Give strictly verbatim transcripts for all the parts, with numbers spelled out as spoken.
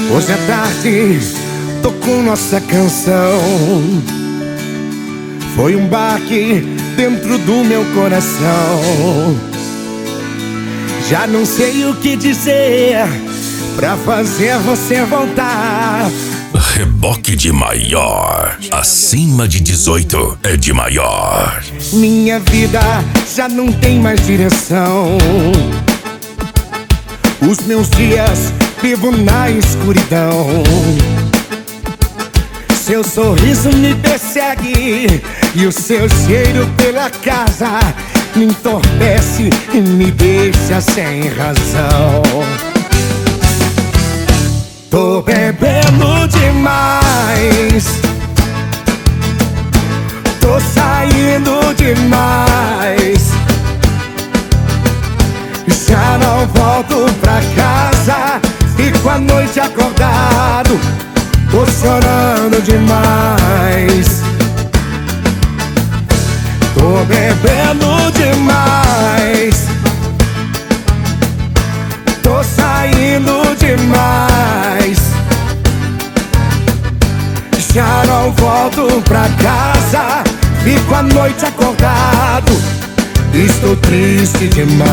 Hoje à tarde tocou nossa canção. Foi um baque dentro do meu coração. Já não sei o que dizer pra fazer você voltar. Reboque de maior. Acima de dezoito é de maior. Minha vida já não tem mais direção. Os meus dias vivo na escuridão. Seu sorriso me persegue e o seu cheiro pela casa me entorpece e me deixa sem razão. Tô bebendo demais, tô saindo demais. Já não volto pra casa, fico a noite acordado, tô chorando demais. Tô bebendo demais, tô saindo demais. Já não volto pra casa, fico a noite acordado, estou triste demais.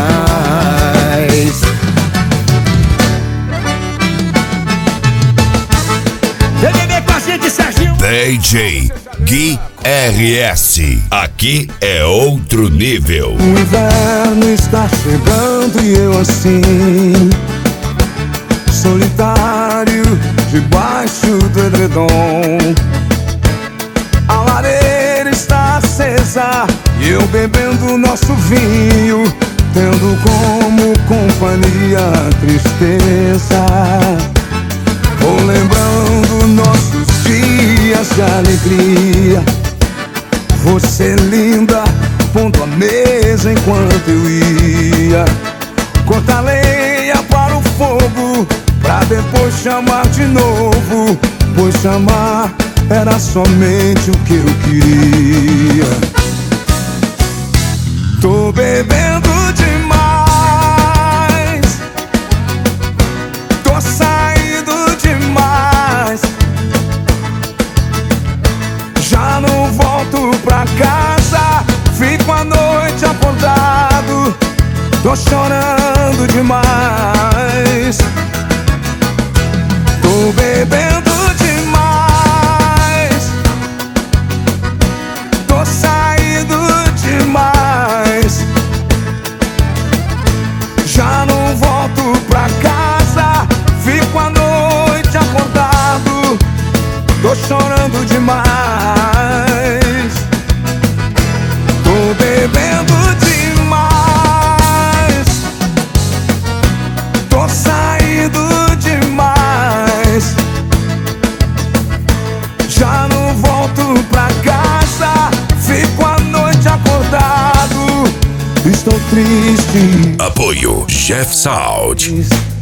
Vem beber com a gente, Serginho. D J Gui R S. Aqui é outro nível. O inverno está chegando e eu assim, solitário, debaixo do edredom. A lareira está acesa e eu bebendo nosso vinho, tendo como companhia a tristeza. Vou lembrando nossos dias de alegria. Você linda, pondo a mesa enquanto eu ia cortar lenha para o fogo, pra depois chamar de novo, pois chamar era somente o que eu queria. Tô bebendo demais, tô saindo demais. Já não volto pra casa, fico a noite acordado, tô chorando demais. Tô bebendo demais, tô saindo demais. Já não volto pra casa, fico a noite acordado, tô chorando demais. Tô bebendo demais, tô saindo demais. Já não volto pra casa, fico a noite acordado, estou triste. Apoio Jeff Sound.